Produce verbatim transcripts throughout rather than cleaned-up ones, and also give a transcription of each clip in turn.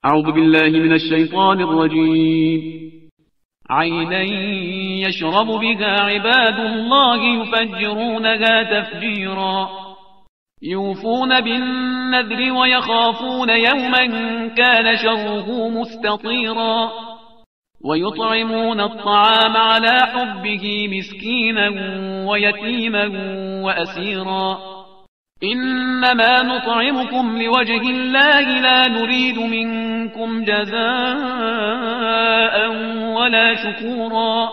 أعوذ بالله من الشيطان الرجيم. عينا يشرب بها عباد الله يفجرونها تفجيرا يوفون بالنذر ويخافون يوما كان شره مستطيرا ويطعمون الطعام على حبه مسكينا ويتيما وأسيرا إنما نطعمكم لوجه الله لا نريد منكم جزاء ولا شكورا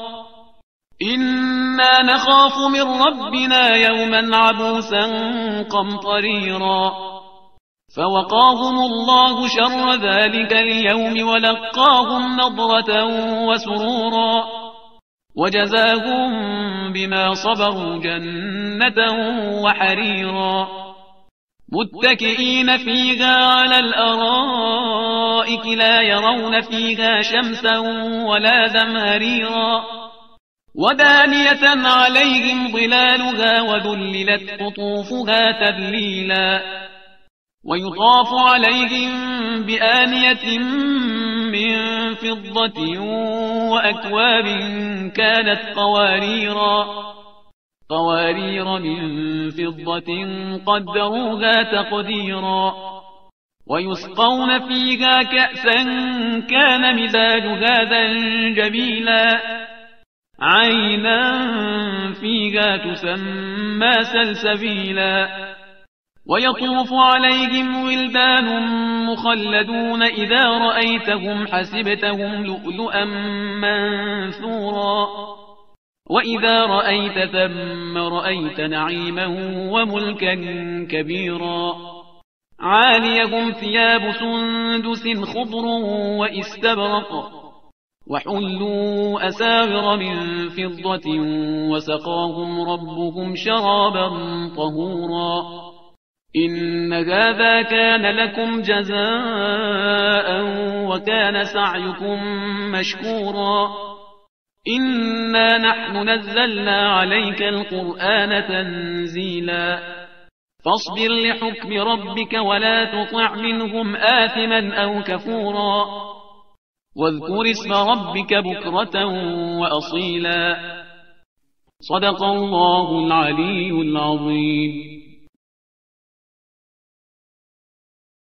إنا نخاف من ربنا يوما عبوسا قمطريرا فوقاهم الله شر ذلك اليوم ولقاهم نضرة وسرورا وجزاهم بما صبروا جنة وحريرا متكئين فيها على الأرائك لا يرون فيها شمسا ولا زمهريرا ودانية عليهم ظلالها وذللت قطوفها تذليلا ويطاف عليهم بآنية من فضة وأكواب كانت قواريرا قوارير من فضة قدروها تقديرا ويسقون فيها كأسا كان مزاجها زنجبيلا عينا فيها تسمى سلسبيلا ويطوف عليهم ولدان مخلدون إذا رأيتهم حسبتهم لؤلؤا منثورا وإذا رأيت ثم رأيت نعيما وملكا كبيرا عاليهم ثياب سندس خضر وإستبرق وحلوا أساور من فضة وسقاهم ربهم شرابا طهورا إن هذا كان لكم جزاء وكان سعيكم مشكورا إنا نحن نزلنا عليك القرآن تنزيلا فاصبر لحكم ربك ولا تطع منهم آثما أو كفورا واذكر اسم ربك بكرة وأصيلا صدق الله العلي العظيم.